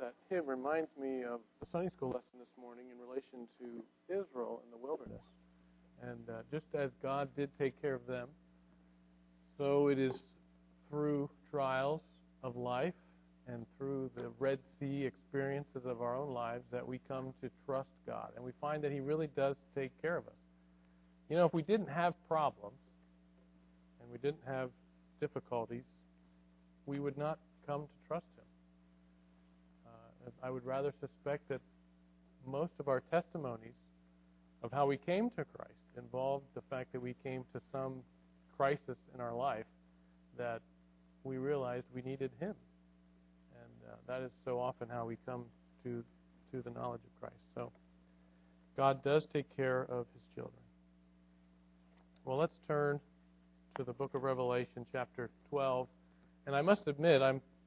That hymn reminds me of the Sunday school lesson this morning in relation to Israel in the wilderness. And just as God did take care of them, so it is through trials of life and through the Red Sea experiences of our own lives that we come to trust God. And we find that He really does take care of us. You know, if we didn't have problems and we didn't have difficulties, we would not come to trust Him. I would rather suspect that most of our testimonies of how we came to Christ involved the fact that we came to some crisis in our life that we realized we needed Him. And that is so often how we come to the knowledge of Christ. So God does take care of His children. Well, let's turn to the book of Revelation, chapter 12. And I must admit,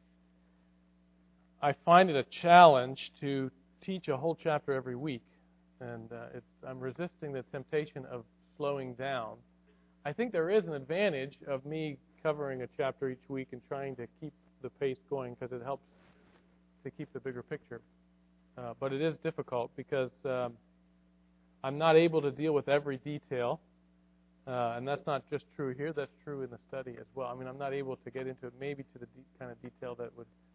I find it a challenge to teach a whole chapter every week, and I'm resisting the temptation of slowing down. I think there is an advantage of me covering a chapter each week and trying to keep the pace going because it helps to keep the bigger picture. But it is difficult because I'm not able to deal with every detail, and that's not just true here, that's true in the study as well. I mean, I'm not able to get into it maybe to the kind of detail that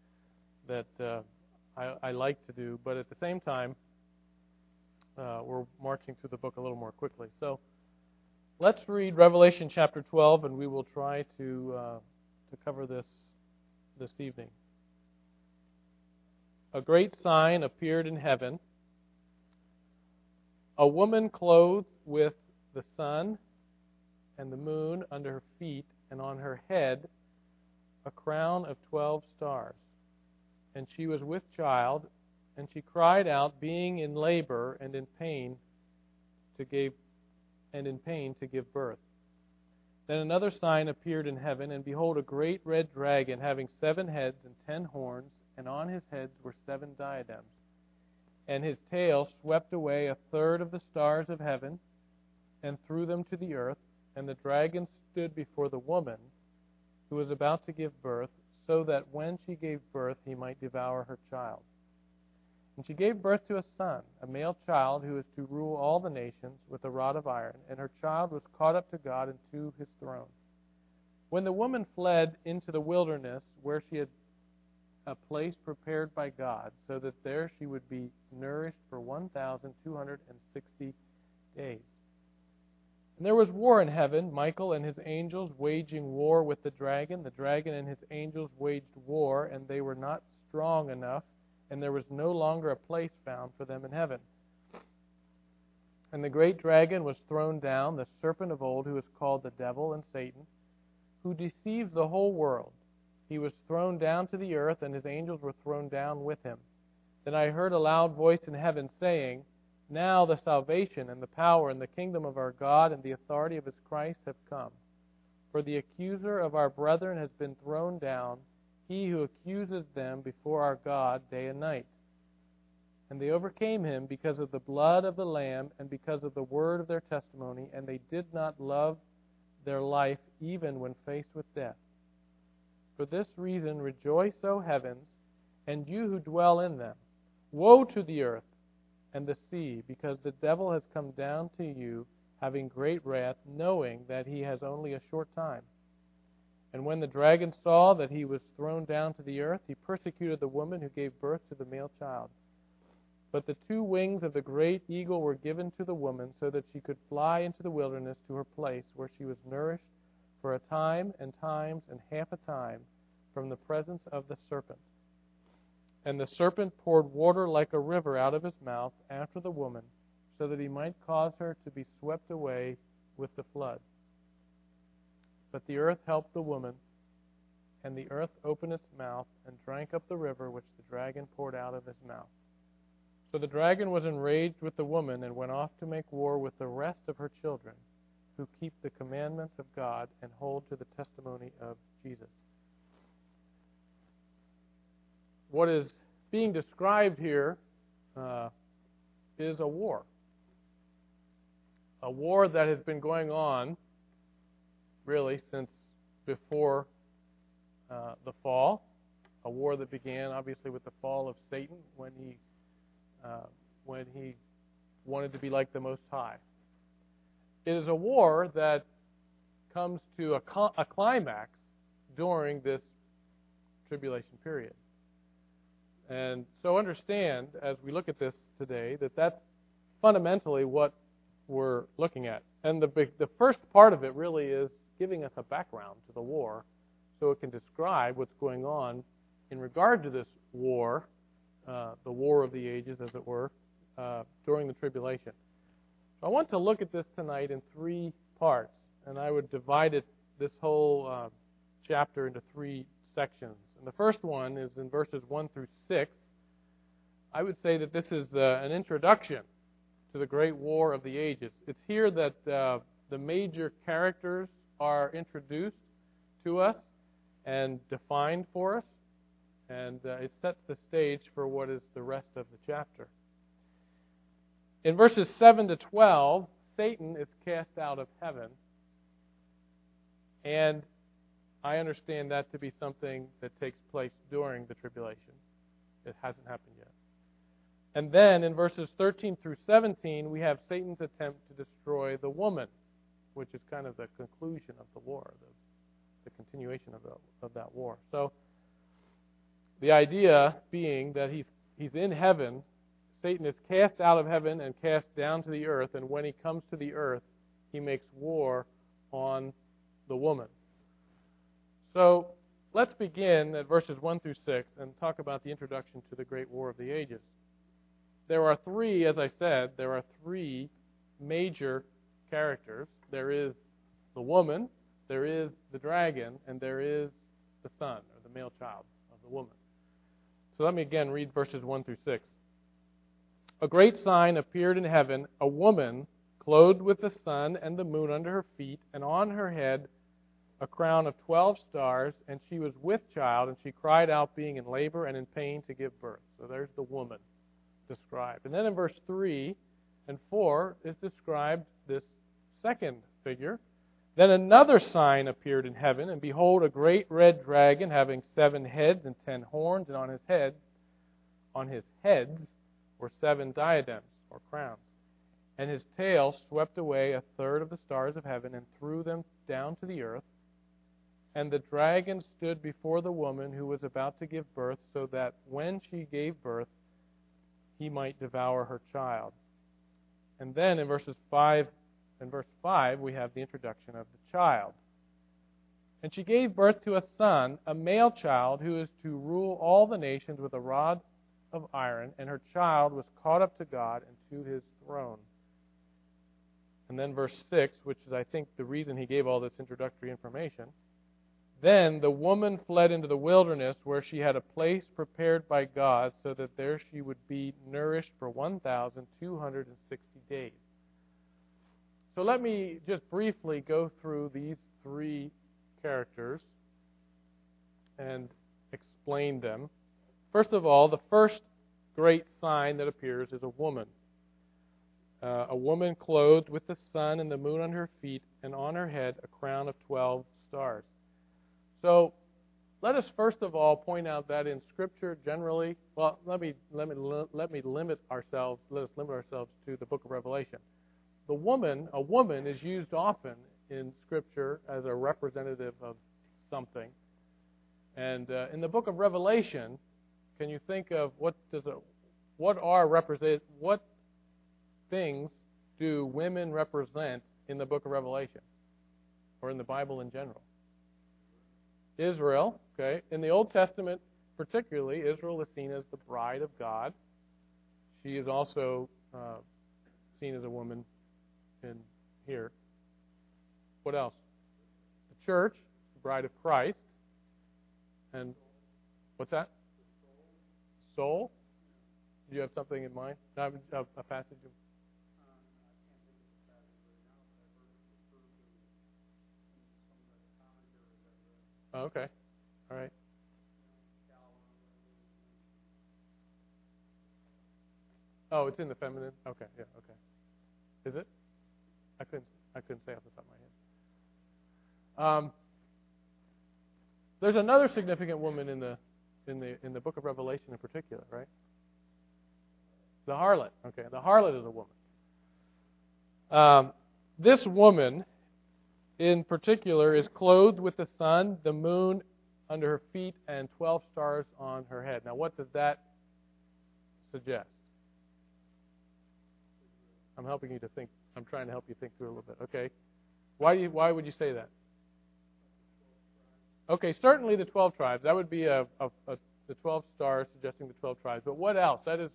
I like to do, but at the same time, we're marching through the book a little more quickly. So let's read Revelation chapter 12, and we will try to cover this evening. A great sign appeared in heaven: a woman clothed with the sun and the moon under her feet, and on her head a crown of 12 stars. And she was with child, and she cried out, being in labor and in pain to give birth. Then another sign appeared in heaven, and behold, a great red dragon, having 7 heads and 10 horns, and on his heads were 7 diadems. And his tail swept away a third of the stars of heaven, and threw them to the earth. And the dragon stood before the woman, who was about to give birth, so that when she gave birth, he might devour her child. And she gave birth to a son, a male child, who is to rule all the nations with a rod of iron. And her child was caught up to God and to His throne. When the woman fled into the wilderness, where she had a place prepared by God, so that there she would be nourished for 1,260 days. And there was war in heaven, Michael and his angels waging war with the dragon. The dragon and his angels waged war, and they were not strong enough, and there was no longer a place found for them in heaven. And the great dragon was thrown down, the serpent of old, who is called the devil and Satan, who deceives the whole world. He was thrown down to the earth, and his angels were thrown down with him. Then I heard a loud voice in heaven saying, Now the salvation and the power and the kingdom of our God and the authority of His Christ have come. For the accuser of our brethren has been thrown down, he who accuses them before our God day and night. And they overcame him because of the blood of the Lamb and because of the word of their testimony, and they did not love their life even when faced with death. For this reason rejoice, O heavens, and you who dwell in them. Woe to the earth and the sea, because the devil has come down to you, having great wrath, knowing that he has only a short time. And when the dragon saw that he was thrown down to the earth, he persecuted the woman who gave birth to the male child. But the 2 wings of the great eagle were given to the woman, so that she could fly into the wilderness to her place, where she was nourished for a time and times and half a time from the presence of the serpent. And the serpent poured water like a river out of his mouth after the woman, so that he might cause her to be swept away with the flood. But the earth helped the woman, and the earth opened its mouth and drank up the river which the dragon poured out of his mouth. So the dragon was enraged with the woman and went off to make war with the rest of her children, who keep the commandments of God and hold to the testimony of Jesus. What is being described here is a war. A war that has been going on really since before the fall, a war that began obviously with the fall of Satan when he wanted to be like the Most High. It is a war that comes to a climax during this tribulation period. And so understand, as we look at this today, that that's fundamentally what we're looking at. And the first part of it really is giving us a background to the war so it can describe what's going on in regard to this war, the war of the ages, as it were, during the tribulation. So I want to look at this tonight in three parts, and I would divide this whole chapter into three sections. And the first one is in verses 1 through 6. I would say that this is an introduction to the great war of the ages. It's here that the major characters are introduced to us and defined for us, and it sets the stage for what is the rest of the chapter. In verses 7 to 12, Satan is cast out of heaven, and I understand that to be something that takes place during the tribulation. It hasn't happened yet. And then in verses 13 through 17, we have Satan's attempt to destroy the woman, which is kind of the conclusion of the war, the continuation of that war. So the idea being that he's in heaven, Satan is cast out of heaven and cast down to the earth, and when he comes to the earth, he makes war on the woman. So let's begin at verses 1 through 6 and talk about the introduction to the great war of the ages. There are three, as I said, major characters. There is the woman, there is the dragon, and there is the son, or the male child of the woman. So let me again read verses 1 through 6. A great sign appeared in heaven, a woman clothed with the sun and the moon under her feet, and on her head a crown of 12 stars, and she was with child, and she cried out, being in labor and in pain to give birth. So there's the woman described. And then in verse 3 and 4 is described this second figure. Then another sign appeared in heaven, and behold, a great red dragon having 7 heads and 10 horns, and on his heads were 7 diadems, or crowns. And his tail swept away a third of the stars of heaven and threw them down to the earth. And the dragon stood before the woman who was about to give birth, so that when she gave birth, he might devour her child. And then in verse 5, we have the introduction of the child. And she gave birth to a son, a male child, who is to rule all the nations with a rod of iron, and her child was caught up to God and to his throne. And then verse 6, which is, I think, the reason he gave all this introductory information. Then the woman fled into the wilderness, where she had a place prepared by God, so that there she would be nourished for 1,260 days. So let me just briefly go through these three characters and explain them. First of all, the first great sign that appears is a woman. A woman clothed with the sun and the moon on her feet, and on her head a crown of 12 stars. So let us first of all point out that in Scripture generally, well, let us limit ourselves to the book of Revelation. A woman is used often in Scripture as a representative of something. And in the book of Revelation, can you think of what things do women represent in the book of Revelation, or in the Bible in general? Israel, okay. In the Old Testament, particularly, Israel is seen as the bride of God. She is also seen as a woman in here. What else? The church, the bride of Christ. And what's that? Soul? Do you have something in mind? A passage of... Oh, okay. All right. Oh, it's in the feminine? Okay, yeah, okay. Is it? I couldn't say off the top of my head. There's another significant woman in the in the book of Revelation in particular, right? The harlot. Okay, the harlot is a woman. This woman, in particular, is clothed with the sun, the moon under her feet, and 12 stars on her head. Now, what does that suggest? I'm helping you to think. I'm trying to help you think through a little bit. Okay, why would you say that? Okay, certainly the 12 tribes. That would be the 12 stars suggesting the 12 tribes. But what else? That is.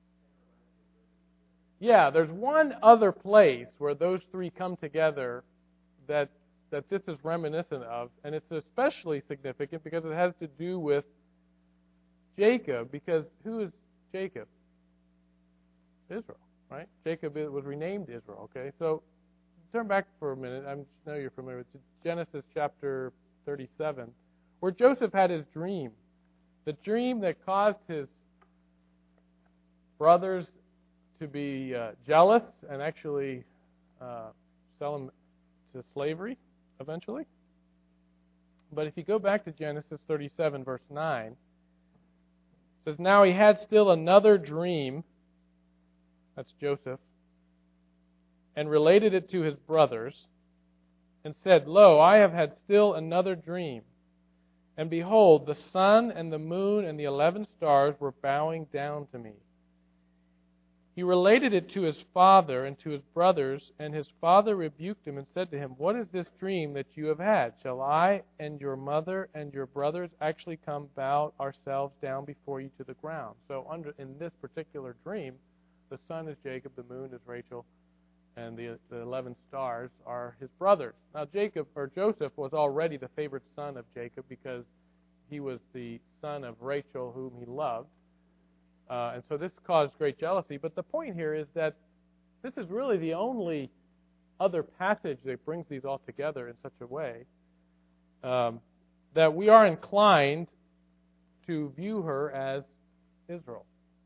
Yeah, there's one other place where those three come together that this is reminiscent of, and it's especially significant because it has to do with Jacob, because who is Jacob? Israel, right? Jacob was renamed Israel, okay? So turn back for a minute. I know you're familiar with Genesis chapter 37, where Joseph had his dream, the dream that caused his brothers to be jealous and actually sell him to slavery eventually. But if you go back to Genesis 37, verse 9, it says, "Now he had still another dream," that's Joseph, "and related it to his brothers, and said, Lo, I have had still another dream. And behold, the sun and the moon and the 11 stars were bowing down to me. He related it to his father and to his brothers, and his father rebuked him and said to him, What is this dream that you have had? Shall I and your mother and your brothers actually come bow ourselves down before you to the ground?" So in this particular dream, the sun is Jacob, the moon is Rachel, and the 11 stars are his brothers. Now Joseph was already the favorite son of Jacob because he was the son of Rachel whom he loved. And so this caused great jealousy. But the point here is that this is really the only other passage that brings these all together in such a way that we are inclined to view her as Israel.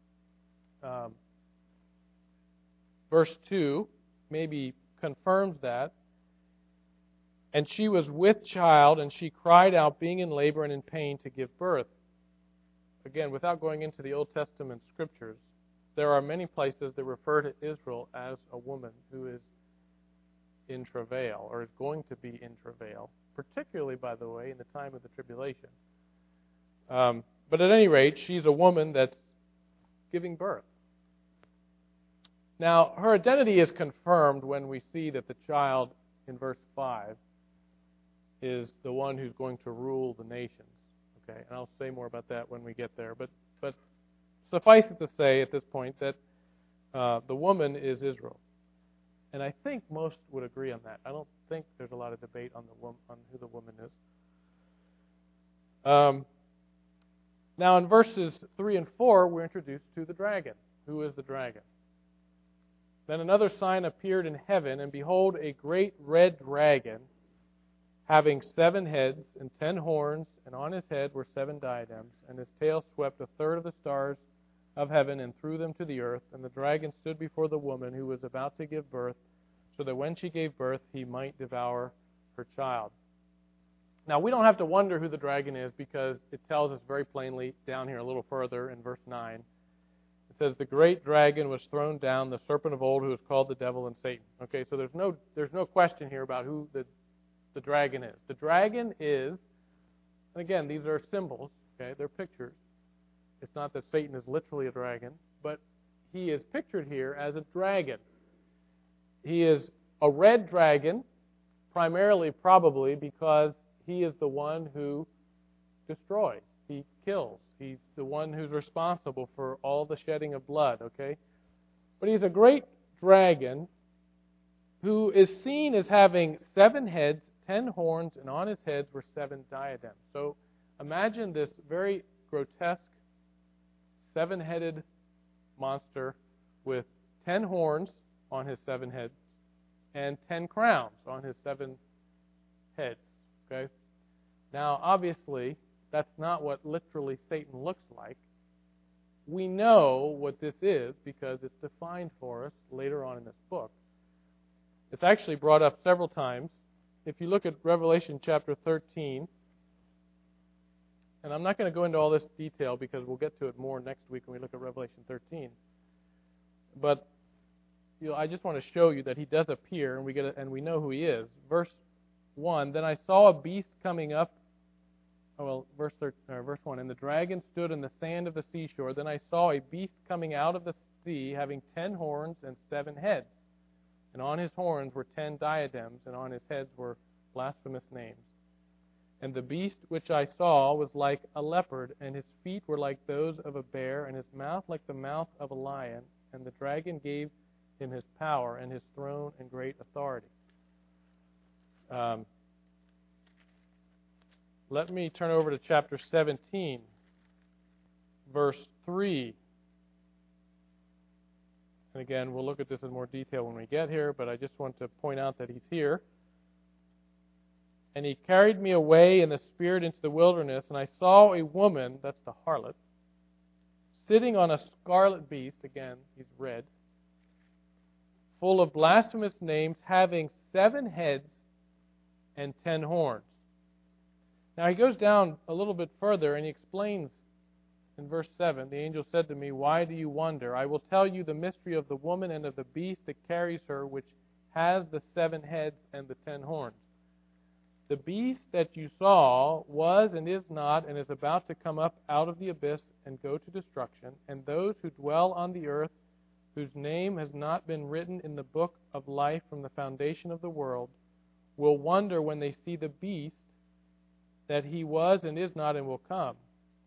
Verse 2 maybe confirms that. "And she was with child, and she cried out, being in labor and in pain, to give birth." Again, without going into the Old Testament scriptures, there are many places that refer to Israel as a woman who is in travail, or is going to be in travail, particularly, by the way, in the time of the tribulation. But at any rate, she's a woman that's giving birth. Now, her identity is confirmed when we see that the child in verse 5 is the one who's going to rule the nations. Okay, and I'll say more about that when we get there. But suffice it to say at this point that the woman is Israel. And I think most would agree on that. I don't think there's a lot of debate on who the woman is. Now in verses 3 and 4, we're introduced to the dragon. Who is the dragon? "Then another sign appeared in heaven, and behold, a great red dragon, having 7 heads and 10 horns, and on his head were 7 diadems, and his tail swept a third of the stars of heaven and threw them to the earth. And the dragon stood before the woman who was about to give birth, so that when she gave birth, he might devour her child." Now, we don't have to wonder who the dragon is because it tells us very plainly down here a little further in verse 9. It says, "The great dragon was thrown down, the serpent of old, who is called the devil and Satan." Okay, so there's no question here about who the dragon is. The dragon is, and again, these are symbols, okay, they're pictures. It's not that Satan is literally a dragon, but he is pictured here as a dragon. He is a red dragon, primarily probably because he is the one who destroys. He kills. He's the one who's responsible for all the shedding of blood, okay? But he's a great dragon who is seen as having 7 heads, 10 horns, and on his heads were 7 diadems. So imagine this very grotesque 7-headed monster with 10 horns on his 7 heads and 10 crowns on his 7 heads. Okay? Now, obviously, that's not what literally Satan looks like. We know what this is because it's defined for us later on in this book. It's actually brought up several times. If you look at Revelation chapter 13, And I'm not going to go into all this detail because we'll get to it more next week when we look at Revelation 13. But I just want to show you that he does appear, and we know who he is. Verse 1, then I saw a beast coming up. Verse 1, and the dragon stood in the sand of the seashore. Then I saw a beast coming out of the sea, having 10 horns and 7 heads. And on his horns were 10 diadems, and on his heads were blasphemous names. And the beast which I saw was like a leopard, and his feet were like those of a bear, and his mouth like the mouth of a lion. And the dragon gave him his power and his throne and great authority. Let me turn over to chapter 17, verse 3. And again, we'll look at this in more detail when we get here, but I just want to point out that he's here. And he carried me away in the spirit into the wilderness, and I saw a woman, that's the harlot, sitting on a scarlet beast, again, he's red, full of blasphemous names, having 7 heads and 10 horns. Now he goes down a little bit further, and he explains in verse 7, the angel said to me, why do you wonder? I will tell you the mystery of the woman and of the beast that carries her, which has the 7 heads and the 10 horns. The beast that you saw was and is not and is about to come up out of the abyss and go to destruction, and those who dwell on the earth, whose name has not been written in the book of life from the foundation of the world, will wonder when they see the beast that he was and is not and will come.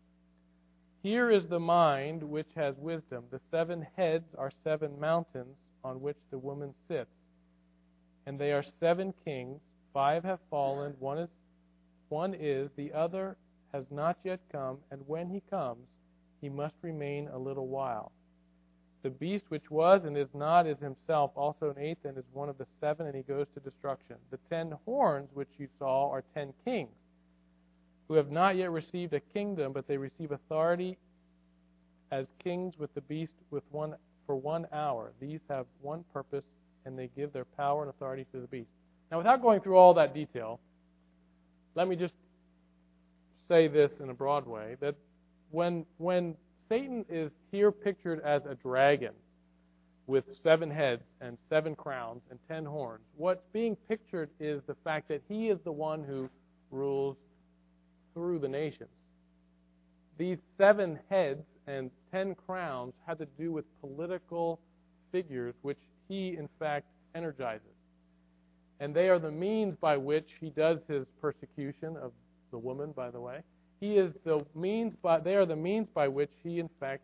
Here is the mind which has wisdom. The 7 heads are 7 mountains on which the woman sits, and they are 7 kings. 5 have fallen, one is, the other has not yet come, and when he comes, he must remain a little while. The beast which was and is not is himself also an 8th, and is one of the 7, and he goes to destruction. The 10 horns which you saw are 10 kings, who have not yet received a kingdom, but they receive authority as kings with the beast for 1 hour. These have one purpose, and they give their power and authority to the beast. Now, without going through all that detail, let me just say this in a broad way, that when Satan is here pictured as a dragon with 7 heads and 7 crowns and 10 horns, what's being pictured is the fact that he is the one who rules through the nations. These 7 heads and 10 crowns had to do with political figures which he, in fact, energizes. And they are the means by which he does his persecution of the woman, by the way. They are the means by which he, in fact,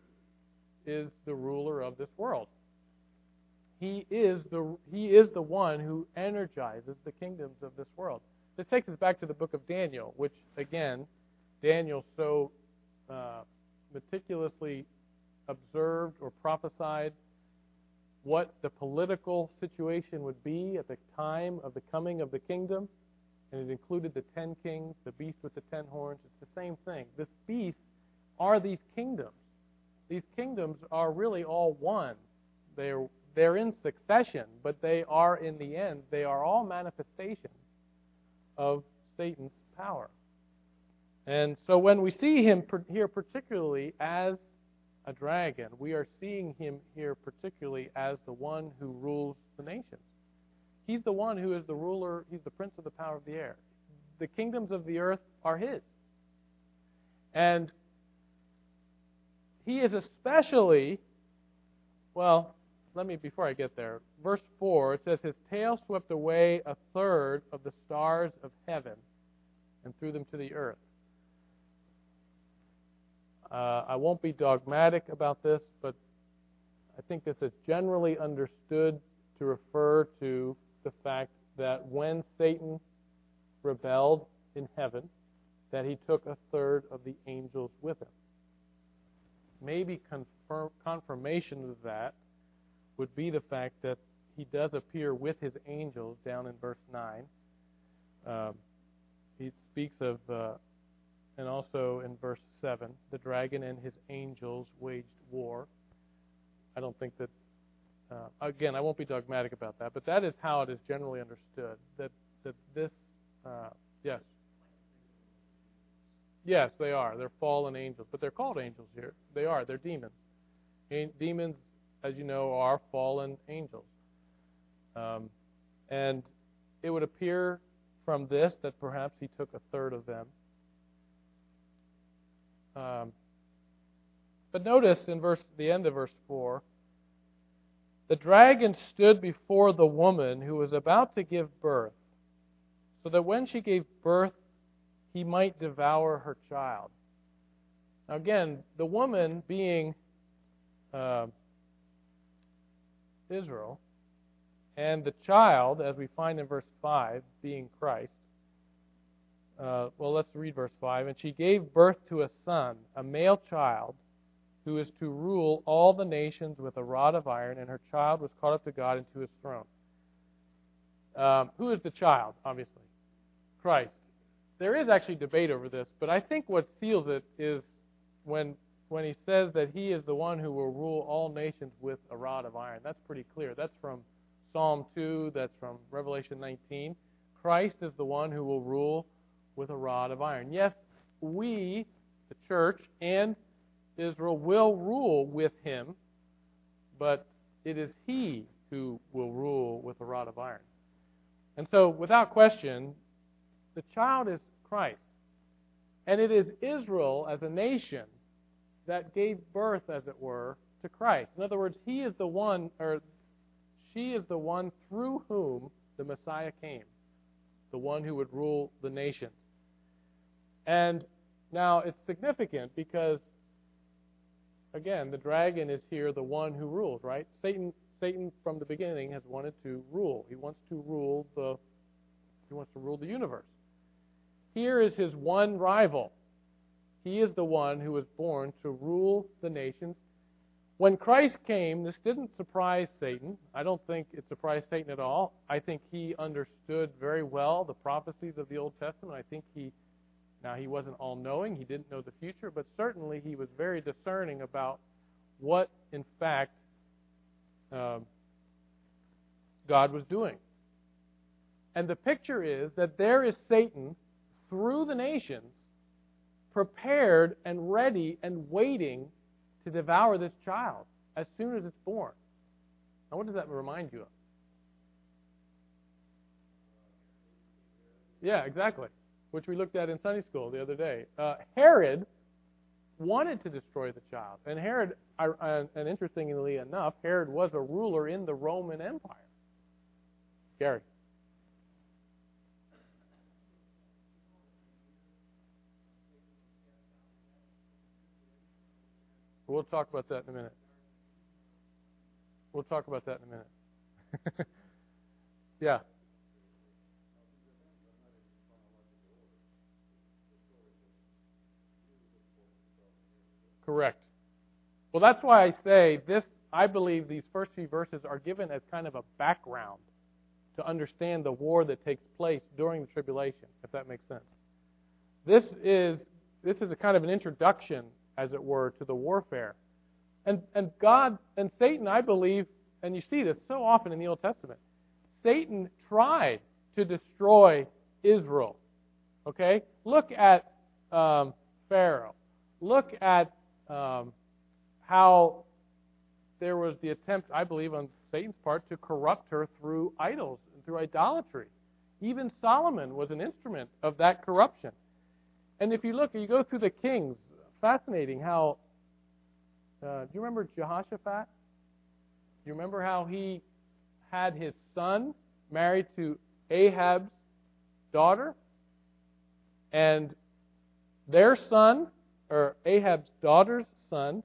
is the ruler of this world. He is the one who energizes the kingdoms of this world. This takes us back to the book of Daniel, which, again, Daniel so meticulously observed or prophesied what the political situation would be at the time of the coming of the kingdom, and it included the 10 kings, the beast with the 10 horns. It's the same thing. This beast are these kingdoms. These kingdoms are really all one. They're in succession, but they are, in the end, they are all manifestations of Satan's power. And so when we see him here particularly as a dragon, we are seeing him here particularly as the one who rules the nations. He's the one who is the ruler, he's the prince of the power of the air. The kingdoms of the earth are his. And he is especially, before I get there, verse 4, it says, his tail swept away 1/3 of the stars of heaven and threw them to the earth. I won't be dogmatic about this, but I think this is generally understood to refer to the fact that when Satan rebelled in heaven, that he took 1/3 of the angels with him. Maybe confirmation of that would be the fact that he does appear with his angels down in verse 9. He speaks of, and also in verse 7, the dragon and his angels waged war. I don't think that, again, I won't be dogmatic about that, but that is how it is generally understood, that this, yes. Yes, they are. They're fallen angels, but they're called angels here. They are. They're demons. Demons, as you know, are fallen angels. And it would appear from this that perhaps he took a third of them. But notice in the end of verse 4, the dragon stood before the woman who was about to give birth, so that when she gave birth, he might devour her child. Now again, the woman being Israel, and the child, as we find in verse 5, being Christ. Let's read verse 5. And she gave birth to a son, a male child, who is to rule all the nations with a rod of iron, and her child was caught up to God and to his throne. Who is the child, obviously? Christ. There is actually debate over this, but I think what seals it is when he says that he is the one who will rule all nations with a rod of iron. That's pretty clear. That's from Psalm 2, that's from Revelation 19. Christ is the one who will rule with a rod of iron. Yes, we, the church, and Israel will rule with him, but it is he who will rule with a rod of iron. And so, without question, the child is Christ. And it is Israel as a nation that gave birth, as it were, to Christ. In other words, he is the one, or she is the one through whom the Messiah came, the one who would rule the nations. And now it's significant because, again, the dragon is here the one who rules, right? Satan from the beginning has wanted to rule. He wants to rule the universe. Here is his one rival. He is the one who was born to rule the nations. When Christ came, this didn't surprise Satan. I don't think it surprised Satan at all. I think he understood very well the prophecies of the Old Testament. I think he wasn't all-knowing. He didn't know the future, but certainly he was very discerning about what, in fact, God was doing. And the picture is that there is Satan through the nations, prepared and ready and waiting to devour this child as soon as it's born. Now, what does that remind you of? Yeah, exactly, which we looked at in Sunday school the other day. Herod wanted to destroy the child. And Herod, and interestingly enough, Herod was a ruler in the Roman Empire. Gary. We'll talk about that in a minute. Yeah. Correct. Well, that's why I say this. I believe these first few verses are given as kind of a background to understand the war that takes place during the tribulation, if that makes sense. This is a kind of an introduction, as it were, to the warfare. And God and Satan, I believe, and you see this so often in the Old Testament, Satan tried to destroy Israel. Okay? Look at Pharaoh. Look at how there was the attempt, I believe, on Satan's part to corrupt her through idols and through idolatry. Even Solomon was an instrument of that corruption. And if you go through the kings, fascinating how, do you remember Jehoshaphat? Do you remember how he had his son married to Ahab's daughter? And their son, or Ahab's daughter's son,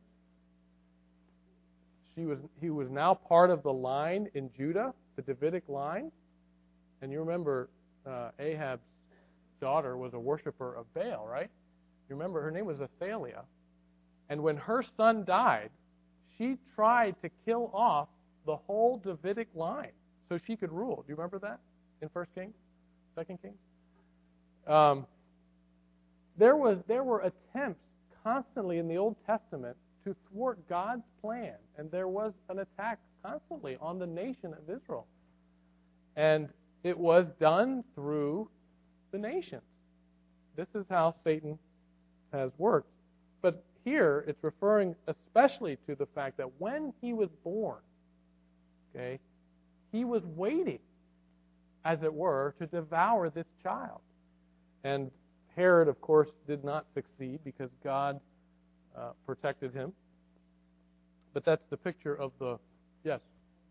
he was now part of the line in Judah, the Davidic line. And you remember Ahab's daughter was a worshiper of Baal, right? You remember her name was Athaliah. And when her son died, she tried to kill off the whole Davidic line so she could rule. Do you remember that in 1 Kings, 2 Kings? There were attempts constantly in the Old Testament to thwart God's plan, and there was an attack constantly on the nation of Israel. And it was done through the nations. This is how Satan has worked. But here it's referring especially to the fact that when he was born, okay, he was waiting, as it were, to devour this child. And Herod, of course, did not succeed because God protected him. But that's the picture of the, yes?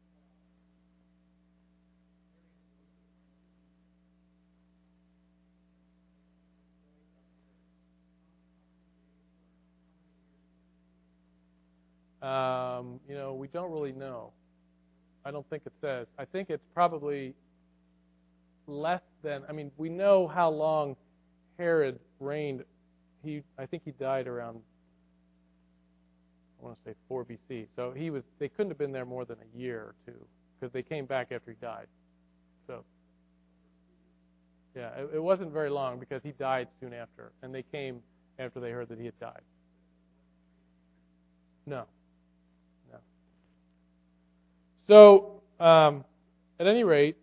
We don't really know. I don't think it says. I think it's probably less than, we know how long Herod reigned. I think he died around, I want to say 4 BC. So they couldn't have been there more than a year or two because they came back after he died. So, yeah, it wasn't very long because he died soon after, and they came after they heard that he had died. No. So, at any rate,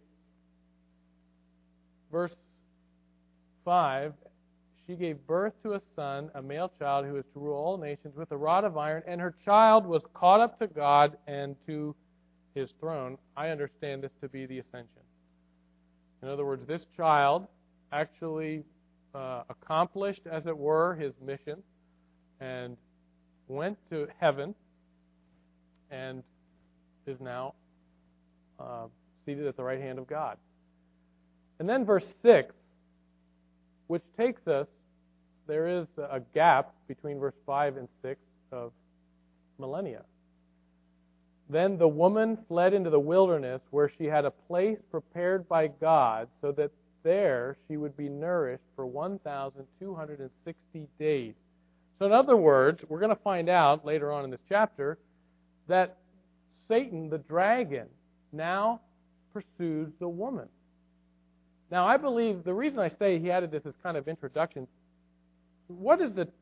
verse 5, she gave birth to a son, a male child, who is to rule all nations with a rod of iron, and her child was caught up to God and to his throne. I understand this to be the ascension. In other words, this child actually accomplished, as it were, his mission and went to heaven and is now seated at the right hand of God. And then verse 6, which takes us, there is a gap between verse 5 and 6 of millennia. Then the woman fled into the wilderness where she had a place prepared by God so that there she would be nourished for 1,260 days. So in other words, we're going to find out later on in this chapter that Satan, the dragon, now pursues the woman. Now, I believe the reason I say he added this as kind of introduction, what is the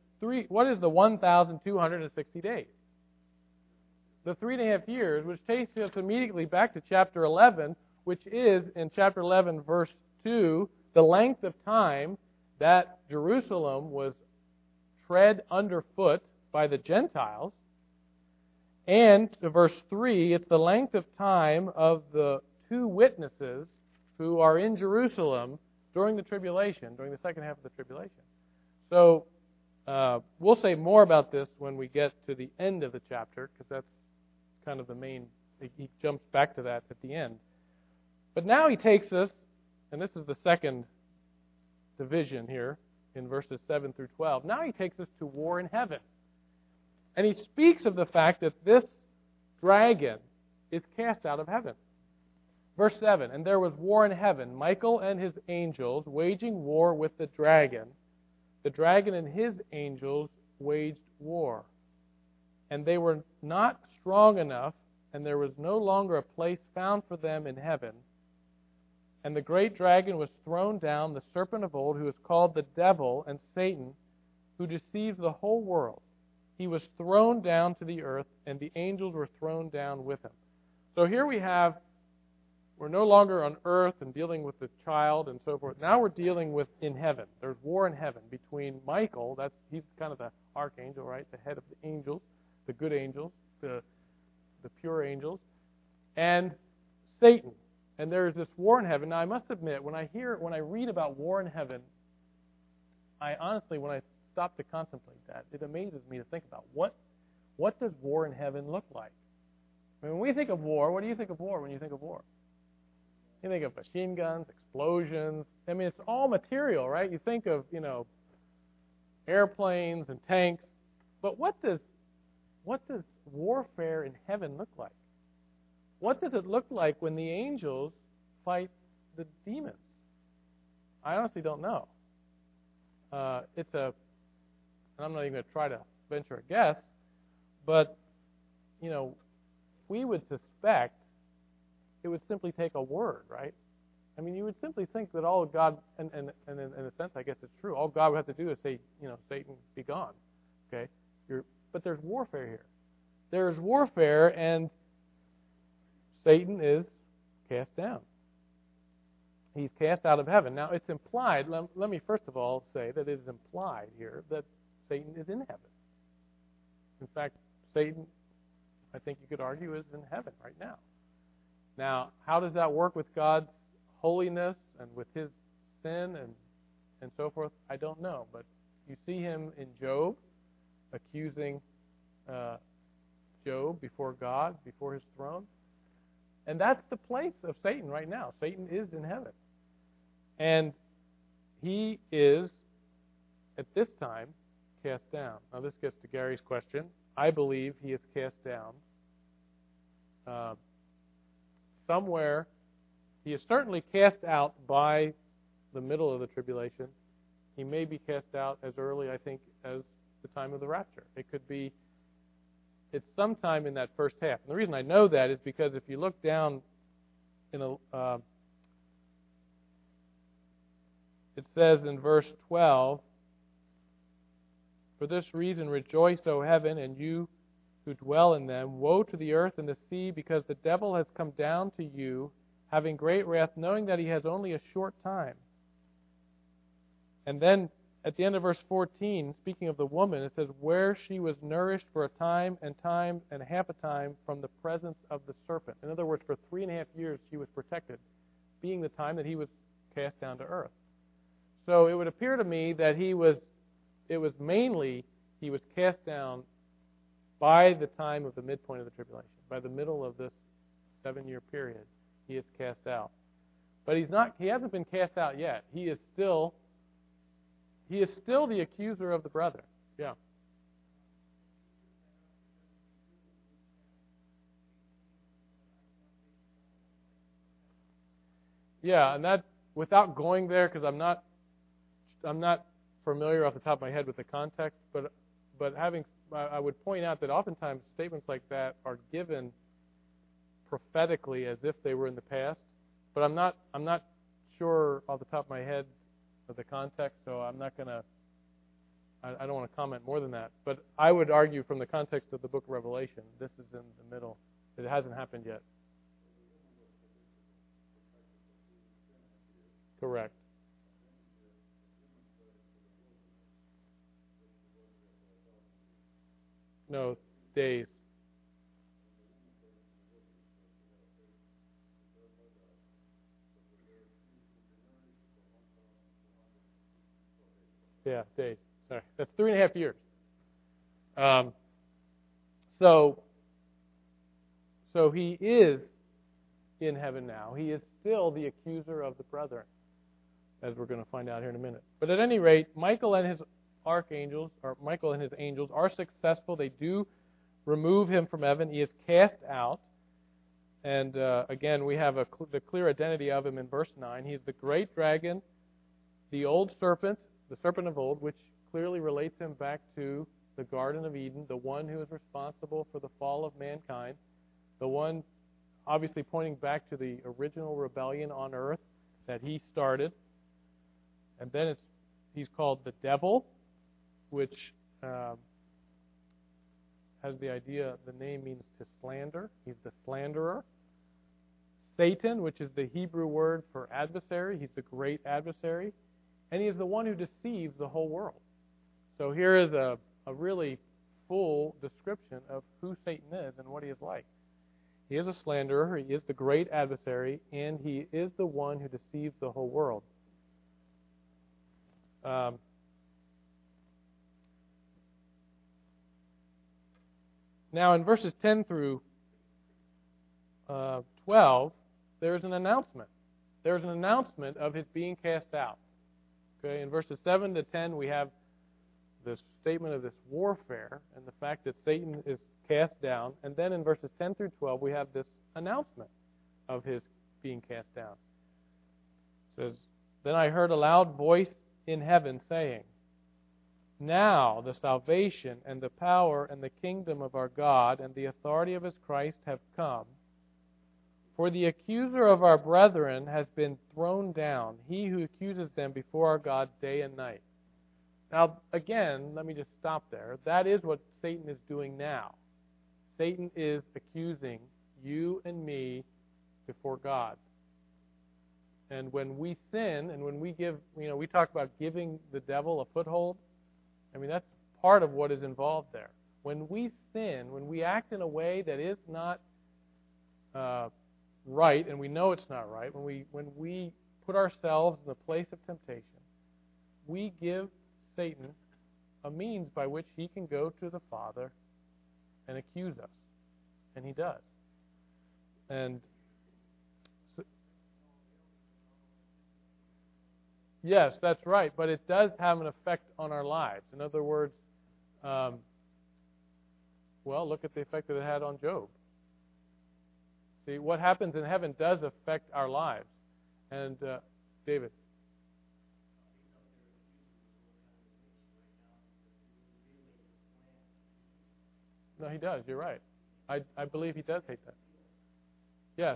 1,260 days? The 3.5 years, which takes us immediately back to chapter 11, which is in chapter 11, verse 2, the length of time that Jerusalem was tread underfoot by the Gentiles. And to verse 3, it's the length of time of the 2 witnesses who are in Jerusalem during the tribulation, during the second half of the tribulation. So we'll say more about this when we get to the end of the chapter, because that's kind of the main, he jumps back to that at the end. But now he takes us, and this is the second division here in verses 7 through 12. Now he takes us to war in heaven. And he speaks of the fact that this dragon is cast out of heaven. Verse 7, and there was war in heaven, Michael and his angels waging war with the dragon. The dragon and his angels waged war. And they were not strong enough, and there was no longer a place found for them in heaven. And the great dragon was thrown down, the serpent of old, who is called the devil and Satan, who deceives the whole world. He was thrown down to the earth, and the angels were thrown down with him. So here we're no longer on earth and dealing with the child and so forth. Now we're dealing with in heaven. There's war in heaven between Michael, he's kind of the archangel, right? The head of the angels, the good angels, the pure angels, and Satan. And there's this war in heaven. Now I must admit, when I read about war in heaven, I honestly, when I stop to contemplate that, it amazes me to think about what does war in heaven look like? I mean, when we think of war, what do you think of war when you think of war? You think of machine guns, explosions. I mean, it's all material, right? You think of, airplanes and tanks. But what does warfare in heaven look like? What does it look like when the angels fight the demons? I honestly don't know. And I'm not even going to try to venture a guess, but, we would suspect it would simply take a word, right? I mean, you would simply think that all God, and in a sense, I guess it's true, all God would have to do is say, Satan, be gone. Okay? But there's warfare here. There's warfare, and Satan is cast down. He's cast out of heaven. Now, it's implied, let me first of all say that it is implied here that Satan is in heaven. In fact, Satan, I think you could argue, is in heaven right now. Now, how does that work with God's holiness and with his sin and so forth? I don't know. But you see him in Job accusing Job before God, before his throne. And that's the place of Satan right now. Satan is in heaven. And he is, at this time, cast down. Now this gets to Gary's question. I believe he is cast down somewhere. He is certainly cast out by the middle of the tribulation. He may be cast out as early, I think, as the time of the rapture. It could be, it's sometime in that first half. And the reason I know that is because if you look down in it says in verse 12, "For this reason rejoice, O heaven, and you who dwell in them. Woe to the earth and the sea, because the devil has come down to you, having great wrath, knowing that he has only a short time." And then at the end of verse 14, speaking of the woman, it says, "Where she was nourished for a time and half a time from the presence of the serpent." In other words, for 3.5 years she was protected, being the time that he was cast down to earth. So it would appear to me that he was cast down by the time of the midpoint of the tribulation, by the middle of this 7-year period. He is cast out. But he hasn't been cast out yet. He is still the accuser of the brethren. Yeah. Yeah, and that, without going there, because I'm not familiar off the top of my head with the context, but I would point out that oftentimes statements like that are given prophetically as if they were in the past. But I'm not sure off the top of my head of the context, so I don't want to comment more than that. But I would argue from the context of the book of Revelation, this is in the middle. It hasn't happened yet. Correct. No, days. Yeah, days. Sorry. That's 3.5 years. So he is in heaven now. He is still the accuser of the brethren, as we're going to find out here in a minute. But at any rate, Michael and his angels are successful. They do remove him from heaven. He is cast out. And again, we have the clear identity of him in verse 9. He is the great dragon, the old serpent, the serpent of old, which clearly relates him back to the Garden of Eden, the one who is responsible for the fall of mankind, the one obviously pointing back to the original rebellion on earth that he started. And then he's called the devil, which has the idea, the name means to slander. He's the slanderer. Satan, which is the Hebrew word for adversary. He's the great adversary. And he is the one who deceives the whole world. So here is a really full description of who Satan is and what he is like. He is a slanderer, he is the great adversary, and he is the one who deceives the whole world. Now in verses 10 through 12, there's an announcement. There's an announcement of his being cast out. Okay, in verses 7 to 10, we have this statement of this warfare and the fact that Satan is cast down. And then in verses 10 through 12, we have this announcement of his being cast down. It says, "Then I heard a loud voice in heaven saying, 'Now the salvation and the power and the kingdom of our God and the authority of his Christ have come. For the accuser of our brethren has been thrown down, he who accuses them before our God day and night.'" Now, again, let me just stop there. That is what Satan is doing now. Satan is accusing you and me before God. And when we sin and when we give, we talk about giving the devil a foothold. I mean, that's part of what is involved there. When we sin, when we act in a way that is not right, and we know it's not right, when we put ourselves in the place of temptation, we give Satan a means by which he can go to the Father and accuse us. And he does. And so, yes, that's right, but it does have an effect on our lives. In other words, well, look at the effect that it had on Job. See, what happens in heaven does affect our lives. And, David. No, he does. You're right. I believe he does hate that. Yes.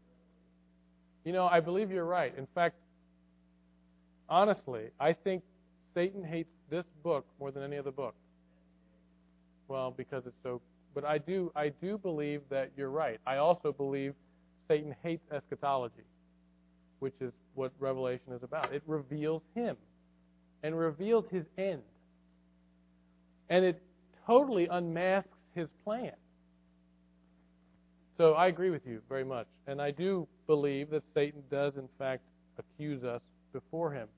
I believe you're right. In fact, honestly, I think Satan hates this book more than any other book. Well, because it's so. But I do believe that you're right. I also believe Satan hates eschatology, which is what Revelation is about. It reveals him and reveals his end. And it totally unmasks his plan. So I agree with you very much. And I do believe that Satan does, in fact, accuse us before him.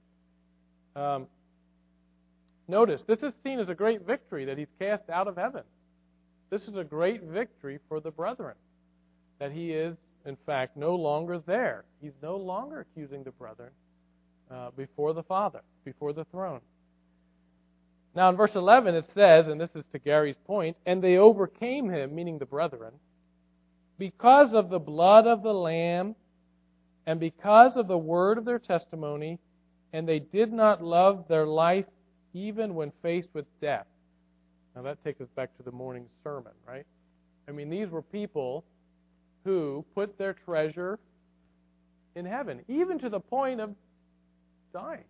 Notice, this is seen as a great victory that he's cast out of heaven. This is a great victory for the brethren, that he is, in fact, no longer there. He's no longer accusing the brethren before the Father, before the throne. Now, in verse 11, it says, and this is to Gary's point, and they overcame him, meaning the brethren, because of the blood of the Lamb and because of the word of their testimony, and they did not love their life even when faced with death. Now, that takes us back to the morning sermon, right? I mean, these were people who put their treasure in heaven, even to the point of dying.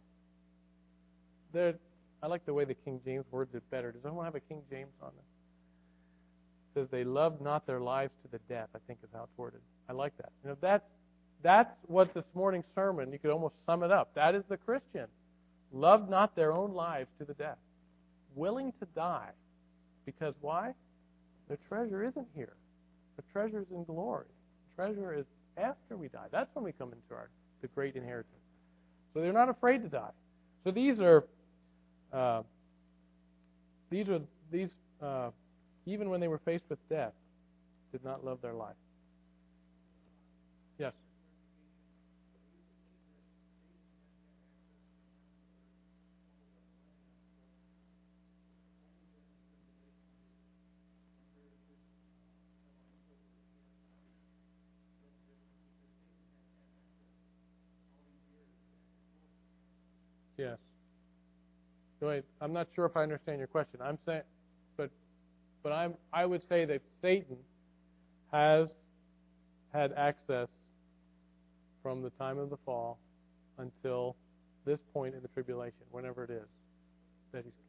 I like the way the King James words it better. Does anyone have a King James on this? It says, they loved not their lives to the death, I think is how it's worded. I like that. That's what this morning's sermon, you could almost sum it up. That is the Christian. Loved not their own lives to the death. Willing to die. Because why? Their treasure isn't here. The treasure is in glory. The treasure is after we die. That's when we come into the great inheritance. So they're not afraid to die. So these even when they were faced with death, did not love their life. Yes. Yes. Wait, I'm not sure if I understand your question. I'm saying, but I would say that Satan has had access from the time of the fall until this point in the tribulation, whenever it is that he's.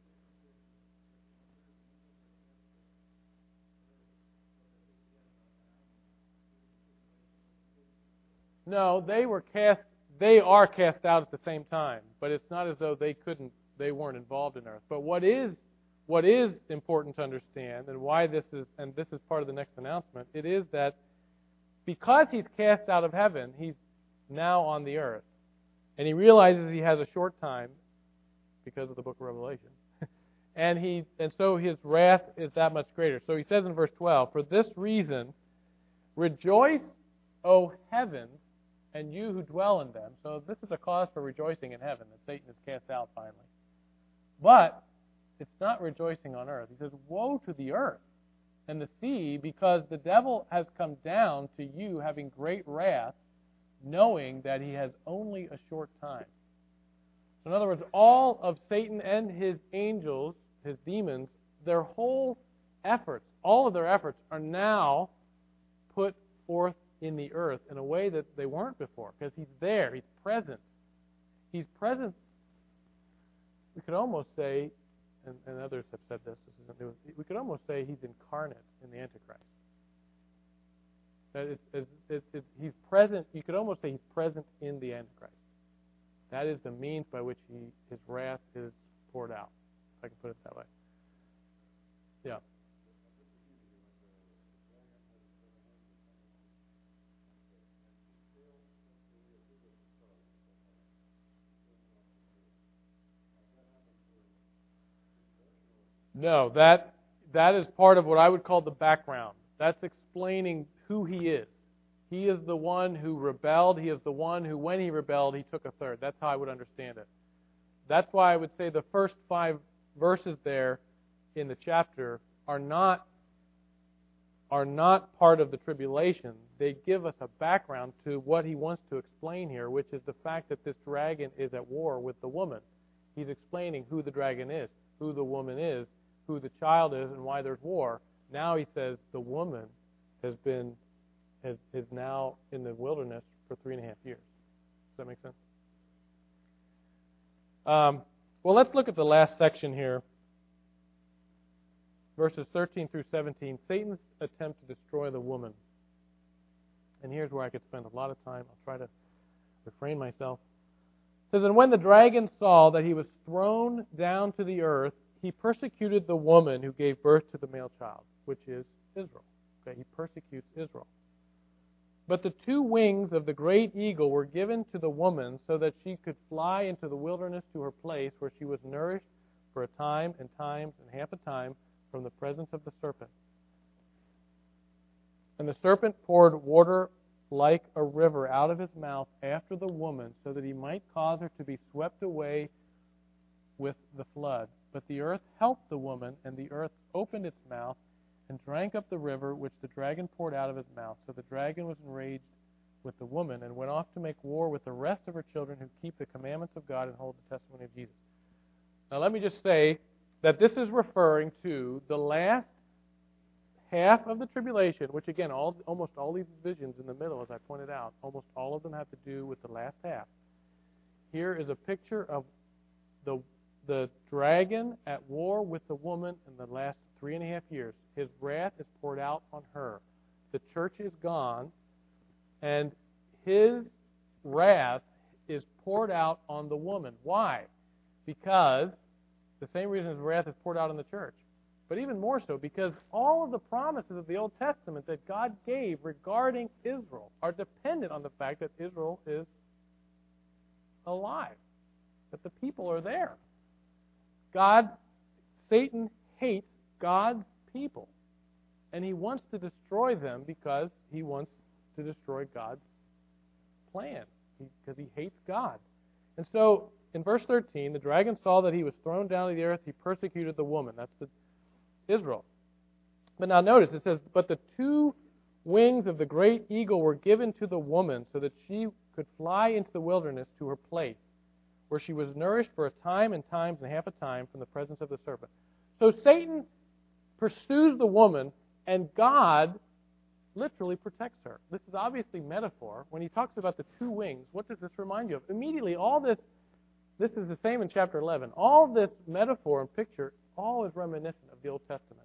No, they are cast out at the same time, but it's not as though they weren't involved in earth. But what is important to understand, and why this is part of the next announcement, it is that because he's cast out of heaven, he's now on the earth. And he realizes he has a short time because of the book of Revelation. and so his wrath is that much greater. So he says in verse 12, for this reason, rejoice, O heavens, and you who dwell in them. So this is a cause for rejoicing in heaven, that Satan is cast out finally. But it's not rejoicing on earth. He says, woe to the earth and the sea, because the devil has come down to you having great wrath, knowing that he has only a short time. So in other words, all of Satan and his angels, his demons, their whole efforts, all of their efforts are now put forth in the earth in a way that they weren't before, because he's there, he's present. He's present, we could almost say, and others have said this isn't new, we could almost say he's incarnate in the Antichrist. That he's present, you could almost say he's present in the Antichrist. That is the means by which his wrath is poured out, if I can put it that way. Yeah. No, that is part of what I would call the background. That's explaining who he is. He is the one who rebelled. He is the one who, when he rebelled, he took a third. That's how I would understand it. That's why I would say the first 5 verses there in the chapter are not part of the tribulation. They give us a background to what he wants to explain here, which is the fact that this dragon is at war with the woman. He's explaining who the dragon is, who the woman is, who the child is, and why there's war. Now he says the woman is now in the wilderness for 3.5 years. Does that make sense? Well, let's look at the last section here. Verses 13 through 17, Satan's attempt to destroy the woman. And here's where I could spend a lot of time. I'll try to refrain myself. It says, and when the dragon saw that he was thrown down to the earth, he persecuted the woman who gave birth to the male child, which is Israel. Okay, he persecutes Israel. But the 2 wings of the great eagle were given to the woman so that she could fly into the wilderness to her place where she was nourished for a time and times and half a time from the presence of the serpent. And the serpent poured water like a river out of his mouth after the woman, so that he might cause her to be swept away with the flood. But the earth helped the woman, and the earth opened its mouth and drank up the river which the dragon poured out of his mouth. So the dragon was enraged with the woman and went off to make war with the rest of her children who keep the commandments of God and hold the testimony of Jesus. Now let me just say that this is referring to the last half of the tribulation, which again, almost all these visions in the middle, as I pointed out, almost all of them have to do with the last half. Here is a picture of the dragon at war with the woman in the last 3.5 years. His wrath is poured out on her. The church is gone, and his wrath is poured out on the woman. Why? Because the same reason his wrath is poured out on the church. But even more so, because all of the promises of the Old Testament that God gave regarding Israel are dependent on the fact that Israel is alive, that the people are there. Satan hates God's people, and he wants to destroy them because he wants to destroy God's plan, because he hates God. And so, in verse 13, the dragon saw that he was thrown down to the earth. He persecuted the woman. That's Israel. But now notice, it says, but the 2 wings of the great eagle were given to the woman so that she could fly into the wilderness to her place, where she was nourished for a time and times and half a time from the presence of the serpent. So Satan pursues the woman, and God literally protects her. This is obviously metaphor. When he talks about the 2 wings, what does this remind you of? Immediately, all this is the same in chapter 11. All this metaphor and picture, all is reminiscent of the Old Testament.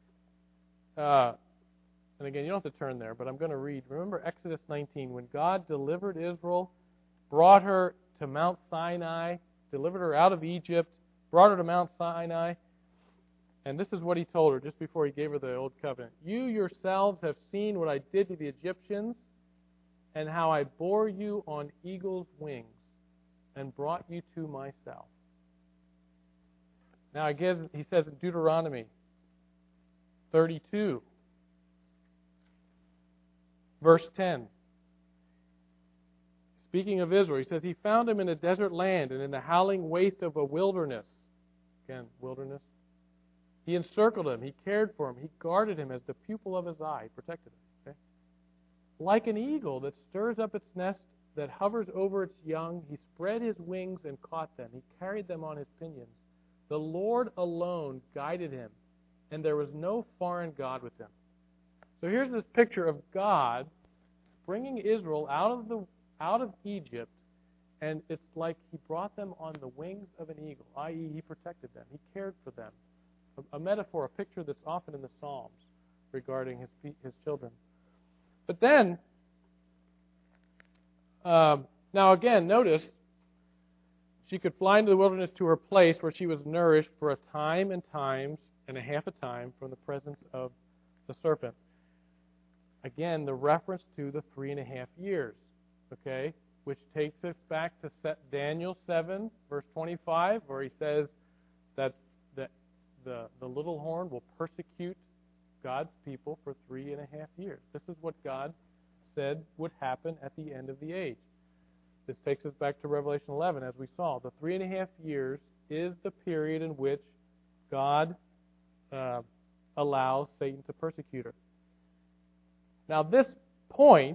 And again, you don't have to turn there, but I'm going to read. Remember Exodus 19, when God delivered Israel, brought her to Mount Sinai, delivered her out of Egypt, brought her to Mount Sinai, and this is what he told her just before he gave her the Old Covenant. You yourselves have seen what I did to the Egyptians, and how I bore you on eagle's wings, and brought you to myself. Now again, he says in Deuteronomy 32, verse 10, speaking of Israel, he says, he found him in a desert land and in the howling waste of a wilderness. Again, wilderness. He encircled him. He cared for him. He guarded him as the pupil of his eye. He protected him. Okay? Like an eagle that stirs up its nest, that hovers over its young, he spread his wings and caught them. He carried them on his pinions. The Lord alone guided him, and there was no foreign god with him. So here's this picture of God bringing Israel out of Egypt, and it's like he brought them on the wings of an eagle, i.e., he protected them. He cared for them. A metaphor, a picture that's often in the Psalms regarding his children. But then, now again, notice, she could fly into the wilderness to her place where she was nourished for a time and times and a half a time from the presence of the serpent. Again, the reference to the 3.5 years, okay, which takes us back to Daniel 7, verse 25, where he says that the little horn will persecute God's people for 3.5 years. This is what God said would happen at the end of the age. This takes us back to Revelation 11, as we saw. The 3.5 years is the period in which God allows Satan to persecute her. Now, this point,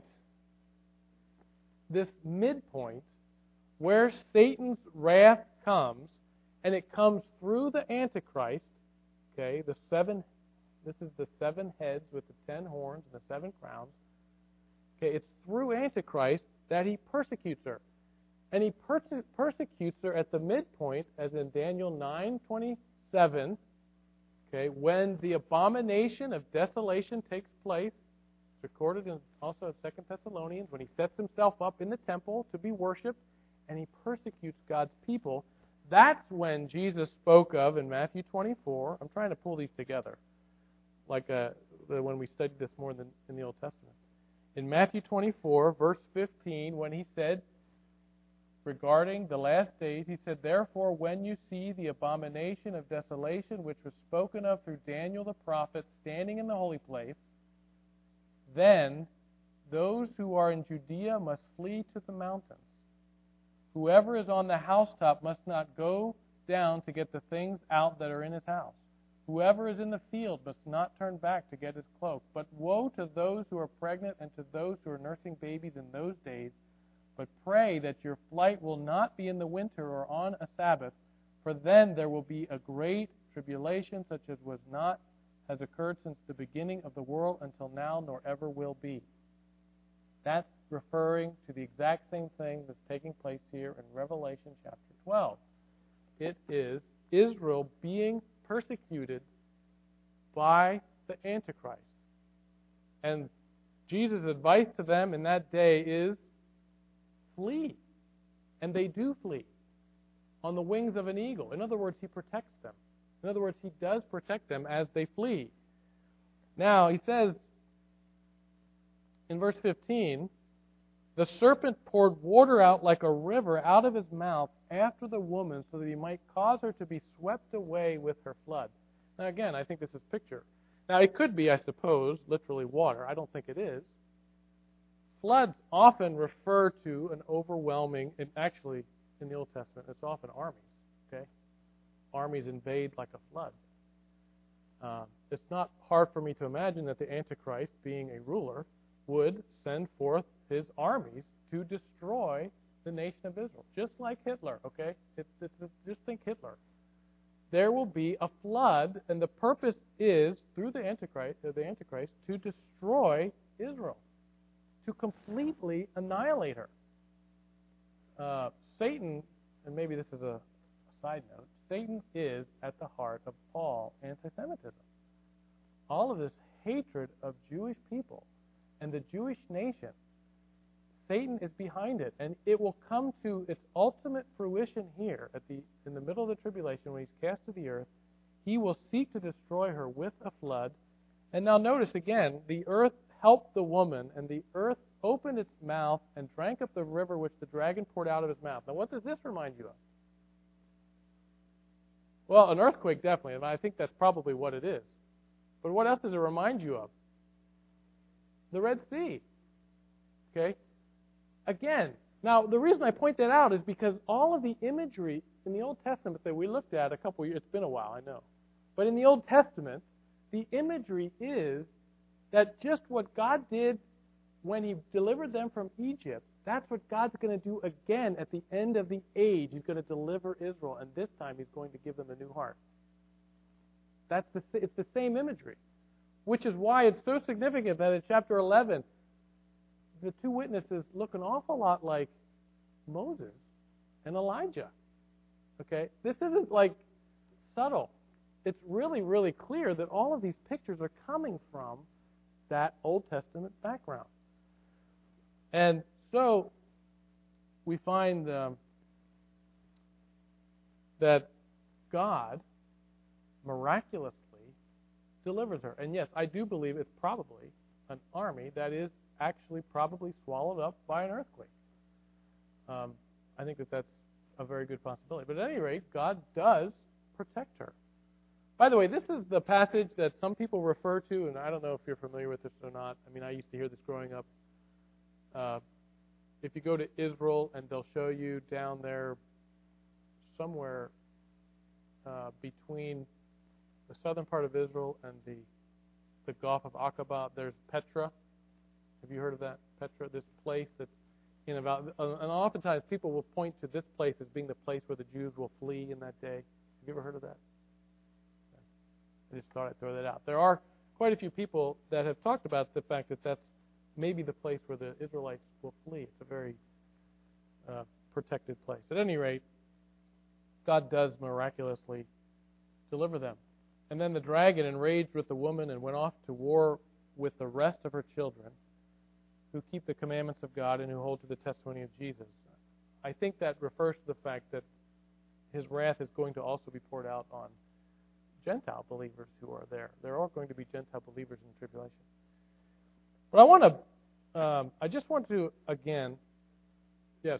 this midpoint, where Satan's wrath comes, and it comes through the Antichrist, okay, this is the 7 heads with the 10 horns and the 7 crowns. Okay, it's through Antichrist that he persecutes her. And he persecutes her at the midpoint, as in Daniel 9:27, okay, when the abomination of desolation takes place. It's recorded also in 2 Thessalonians, when he sets himself up in the temple to be worshipped, and he persecutes God's people. That's when Jesus spoke of in Matthew 24. I'm trying to pull these together, like when we studied this more than in the Old Testament. In Matthew 24, verse 15, when he said, regarding the last days, he said, "Therefore, when you see the abomination of desolation, which was spoken of through Daniel the prophet, standing in the holy place, then those who are in Judea must flee to the mountains. Whoever is on the housetop must not go down to get the things out that are in his house. Whoever is in the field must not turn back to get his cloak. But woe to those who are pregnant and to those who are nursing babies in those days. But pray that your flight will not be in the winter or on a Sabbath, for then there will be a great tribulation such as has occurred since the beginning of the world until now, nor ever will be." That's referring to the exact same thing that's taking place here in Revelation chapter 12. It is Israel being persecuted by the Antichrist. And Jesus' advice to them in that day is, flee. And they do flee on the wings of an eagle. In other words, he protects them. In other words, he does protect them as they flee. Now, he says in verse 15, "The serpent poured water out like a river out of his mouth after the woman, so that he might cause her to be swept away with her flood." Now, again, I think this is picture. Now, it could be, I suppose, literally water. I don't think it is. Floods often refer to an overwhelming, and actually, in the Old Testament, it's often armies. Okay, armies invade like a flood. It's not hard for me to imagine that the Antichrist, being a ruler, would send forth his armies to destroy the nation of Israel, just like Hitler. Okay, just think Hitler. There will be a flood, and the purpose is through the Antichrist to destroy Israel, to completely annihilate her. Satan, and maybe this is a side note, Satan is at the heart of all anti-Semitism. All of this hatred of Jewish people and the Jewish nation, Satan is behind it, and it will come to its ultimate fruition here in the middle of the tribulation when he's cast to the earth. He will seek to destroy her with a flood. And now notice again, the earth helped the woman, and the earth opened its mouth and drank up the river which the dragon poured out of his mouth. Now, what does this remind you of? Well, an earthquake, definitely, and I think that's probably what it is. But what else does it remind you of? The Red Sea. Okay? Again, now the reason I point that out is because all of the imagery in the Old Testament that we looked at a couple of years, it's been a while, I know. But in the Old Testament, the imagery is that just what God did when he delivered them from Egypt, that's what God's going to do again at the end of the age. He's going to deliver Israel, and this time he's going to give them a new heart. It's the same imagery, which is why it's so significant that in chapter 11, the two witnesses look an awful lot like Moses and Elijah. Okay? This isn't like subtle. It's really, really clear that all of these pictures are coming from that Old Testament background. And so we find that God miraculously delivers her. And yes, I do believe it's probably an army that is actually probably swallowed up by an earthquake. I think that that's a very good possibility. But at any rate, God does protect her. By the way, this is the passage that some people refer to, and I don't know if you're familiar with this or not. I mean, I used to hear this growing up. If you go to Israel, and they'll show you down there somewhere between the southern part of Israel and the Gulf of Aqaba, there's Petra. Have you heard of that? Petra, this place that's in about, and oftentimes people will point to this place as being the place where the Jews will flee in that day. Have you ever heard of that? I just thought I'd throw that out. There are quite a few people that have talked about the fact that that's maybe the place where the Israelites will flee. It's a very protected place. At any rate, God does miraculously deliver them. And then the dragon enraged with the woman and went off to war with the rest of her children who keep the commandments of God and who hold to the testimony of Jesus. I think that refers to the fact that his wrath is going to also be poured out on Gentile believers who are there. There are going to be Gentile believers in the tribulation. But I just want to, again, yes.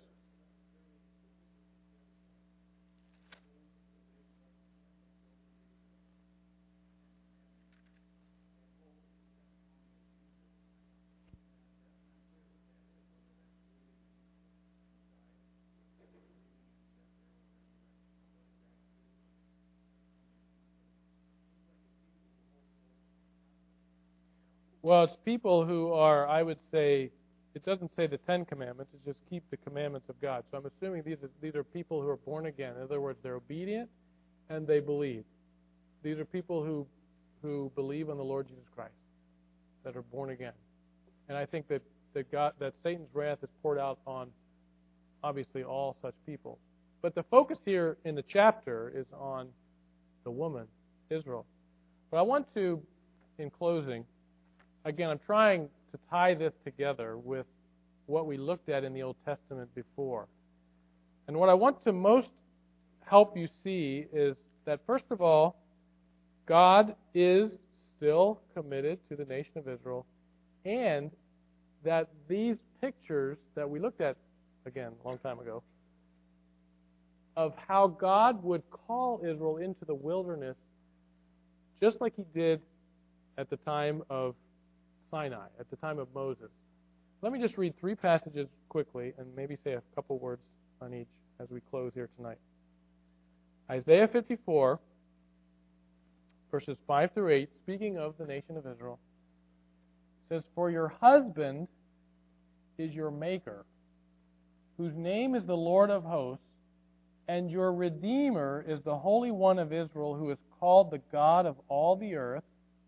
Well, it's people who are, I would say, it doesn't say the Ten Commandments, it just keep the commandments of God. So I'm assuming these are people who are born again. In other words, they're obedient and they believe. These are people who believe on the Lord Jesus Christ, that are born again. And I think that Satan's wrath is poured out on, obviously, all such people. But the focus here in the chapter is on the woman, Israel. But I want to, in closing, again, I'm trying to tie this together with what we looked at in the Old Testament before. And what I want to most help you see is that, first of all, God is still committed to the nation of Israel, and that these pictures that we looked at, again, a long time ago, of how God would call Israel into the wilderness just like he did at the time of Sinai, at the time of Moses. Let me just read 3 passages quickly and maybe say a couple words on each as we close here tonight. Isaiah 54, verses 5 through 8, speaking of the nation of Israel, says, "For your husband is your maker, whose name is the Lord of hosts, and your Redeemer is the Holy One of Israel, who is called the God of all the earth."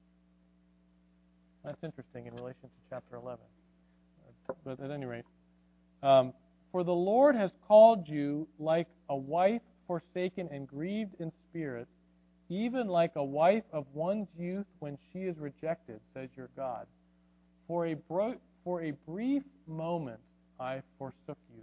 That's interesting in relation to chapter 11. But at any rate, "For the Lord has called you like a wife forsaken and grieved in spirit, even like a wife of one's youth when she is rejected, says your God. For a brief moment I forsook you,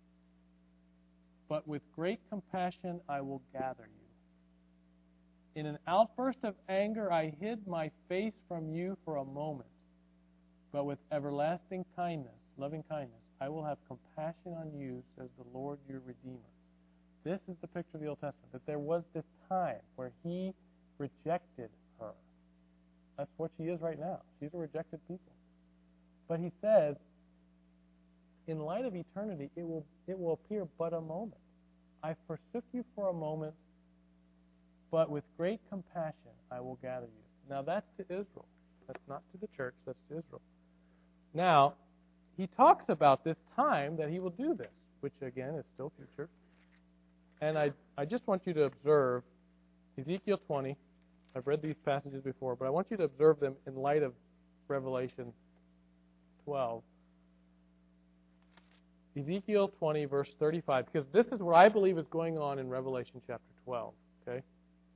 but with great compassion I will gather you. In an outburst of anger I hid my face from you for a moment, but with everlasting kindness, loving kindness, I will have compassion on you, says the Lord your Redeemer." This is the picture of the Old Testament, that there was this time where he rejected her. That's what she is right now. She's a rejected people. But he says, in light of eternity, it will appear but a moment. I forsook you for a moment, but with great compassion I will gather you. Now that's to Israel. That's not to the church, that's to Israel. Now, he talks about this time that he will do this, which again is still future. And I just want you to observe Ezekiel 20. I've read these passages before, but I want you to observe them in light of Revelation 12. Ezekiel 20, verse 35, because this is what I believe is going on in Revelation chapter 12. Okay? It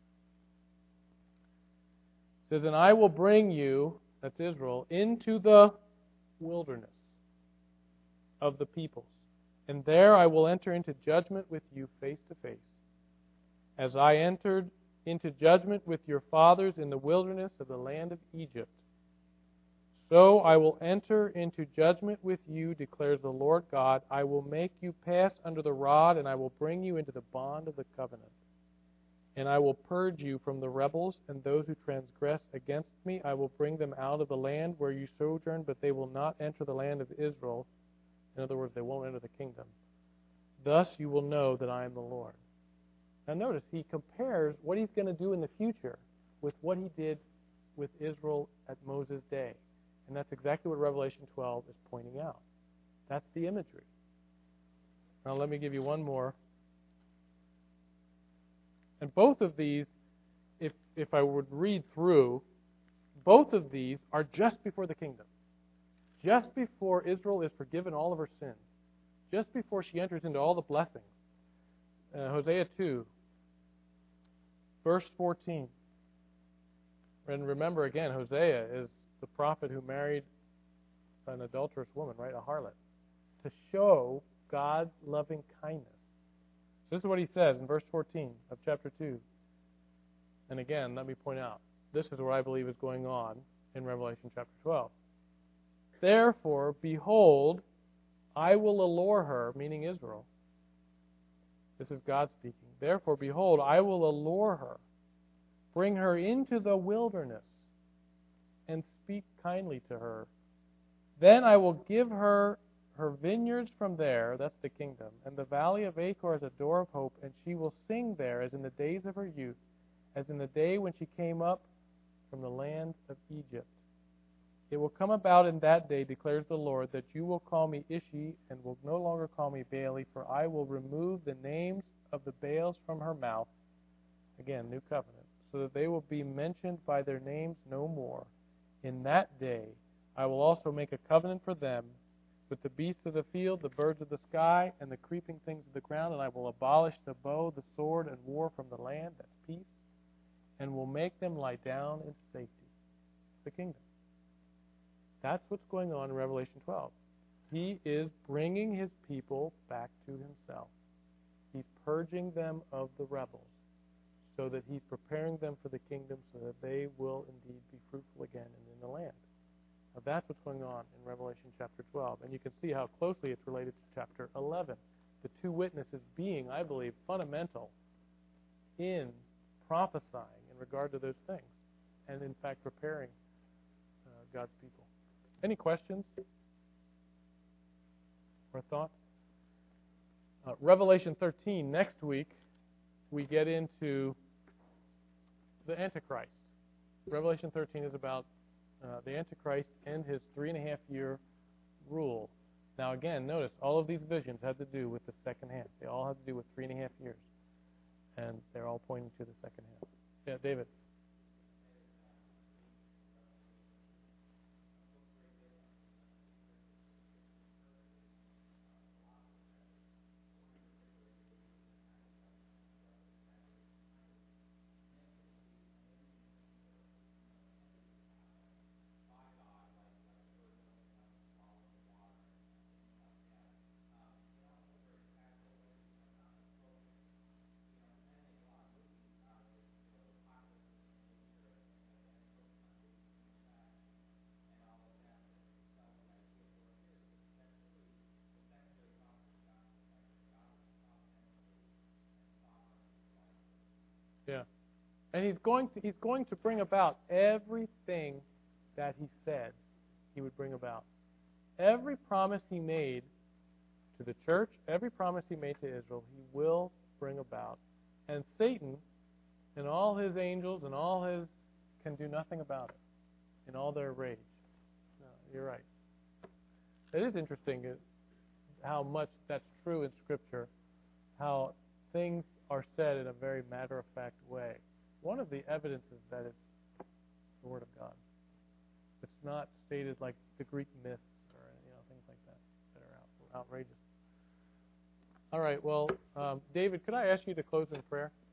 says, "And I will bring you," that's Israel, "into the wilderness of the peoples, and there I will enter into judgment with you face to face, as I entered into judgment with your fathers in the wilderness of the land of Egypt. So I will enter into judgment with you, declares the Lord God. I will make you pass under the rod, and I will bring you into the bond of the covenant. And I will purge you from the rebels and those who transgress against me. I will bring them out of the land where you sojourn, but they will not enter the land of Israel. In other words, they won't enter the kingdom. Thus you will know that I am the Lord. Now notice, he compares what he's going to do in the future with what he did with Israel at Moses' day. And that's exactly what Revelation 12 is pointing out. That's the imagery. Now let me give you one more. And both of these, if I would read through, both of these are just before the kingdom. Just before Israel is forgiven all of her sins. Just before she enters into all the blessings. Hosea 2, verse 14. And remember again, Hosea is the prophet who married an adulterous woman, right? A harlot. To show God's loving kindness. This is what he says in verse 14 of chapter 2. And again, let me point out, this is what I believe is going on in Revelation chapter 12. Therefore, behold, I will allure her, meaning Israel. This is God speaking. Therefore, behold, I will allure her, bring her into the wilderness, and speak kindly to her. Then I will give her her vineyards from there, that's the kingdom, and the valley of Achor as a door of hope, and she will sing there as in the days of her youth, as in the day when she came up from the land of Egypt. It will come about in that day, declares the Lord, that you will call me Ishi, and will no longer call me Baali, for I will remove the names of the Baals from her mouth, again, new covenant, so that they will be mentioned by their names no more. In that day I will also make a covenant for them with the beasts of the field, the birds of the sky, and the creeping things of the ground, and I will abolish the bow, the sword, and war from the land, that's peace, and will make them lie down in safety. The kingdom. That's what's going on in Revelation 12. He is bringing his people back to himself. He's purging them of the rebels so that he's preparing them for the kingdom so that they will indeed be fruitful again and in the land. Now that's what's going on in Revelation chapter 12. And you can see how closely it's related to chapter 11. The two witnesses being, I believe, fundamental in prophesying in regard to those things and, in fact, preparing God's people. Any questions or thoughts? Revelation 13, next week, we get into the Antichrist. Revelation 13 is about the Antichrist and his 3.5-year rule. Now again, notice, all of these visions had to do with the second half. They all had to do with 3.5 years. And they're all pointing to the second half. Yeah, David. Yeah. And he's going to bring about everything that he said he would bring about. Every promise he made to the church, every promise he made to Israel, he will bring about. And Satan and all his angels and all his can do nothing about it in all their rage. No, you're right. It is interesting how much that's true in Scripture, how things are said in a very matter-of-fact way. One of the evidences that it's the Word of God. It's not stated like the Greek myths or things like that are outrageous. All right, well, David, could I ask you to close in prayer?